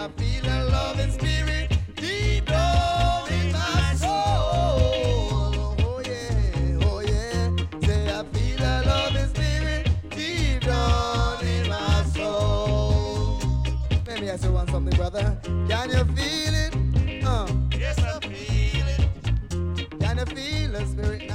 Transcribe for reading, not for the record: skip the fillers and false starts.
I feel a loving spirit deep down in my soul. Oh yeah, say I feel a loving spirit deep down in my soul. Let me ask you one something, brother. Can you feel it? Yes, I feel it. Can you feel the spirit